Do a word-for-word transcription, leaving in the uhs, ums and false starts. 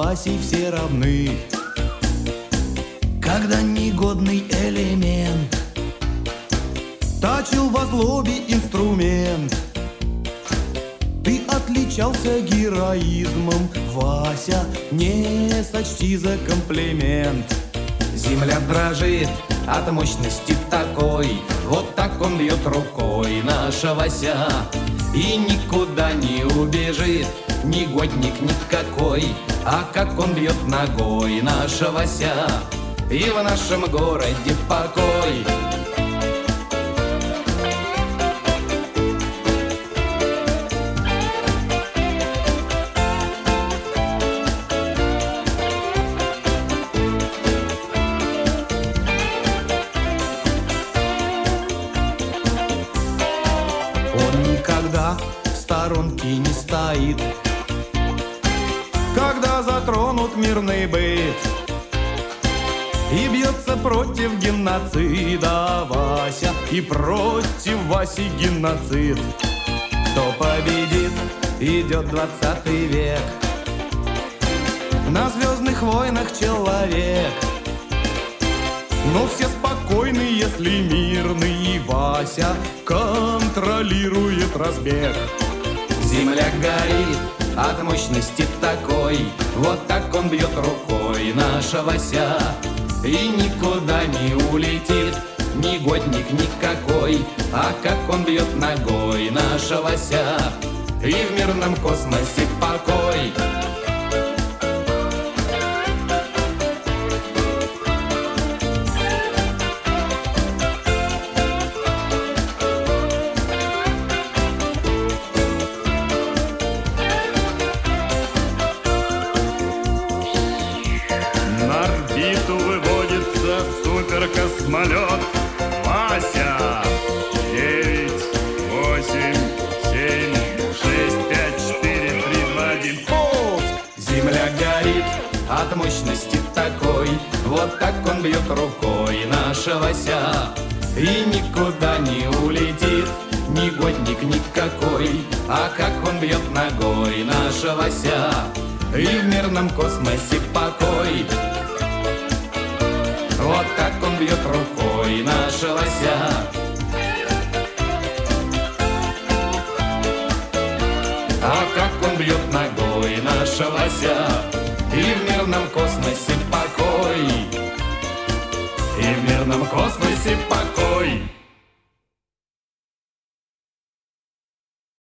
Васей все равны. Когда негодный элемент точил во злобе инструмент, ты отличался героизмом, Вася, не сочти за комплимент. Земля дрожит от мощности такой, вот так он бьет рукой, наша Вася, и никуда не убежит, негодник никакой. А как он бьет ногой, наша Вася, и в нашем городе покой. Он никогда в сторонке не стоит, когда затронут мирный быт, и бьется против геноцида Вася, и против Васи геноцид. Кто победит, идет двадцатый век, на звездных войнах человек. Но все спокойны, если мирный Вася контролирует разбег. Земля горит от мощности такой, вот так он бьет рукой, наша Вася, и никуда не улетит, негодник никакой. А как он бьет ногой, наша Вася, и в мирном космосе покой. На орбиту выводится суперкосмолет Вася. Девять, восемь, семь, шесть, пять, четыре, три, два, один. Пуск! Земля горит от мощности такой, вот так он бьет рукой, наша Вася, и никуда не улетит, негодник никакой. А как он бьет ногой, наша Вася, и в мирном космосе покой. Вот так он бьет рукой, наша Вася. А как он бьет ногой, наша Вася, и в мирном космосе покой. И в мирном космосе покой.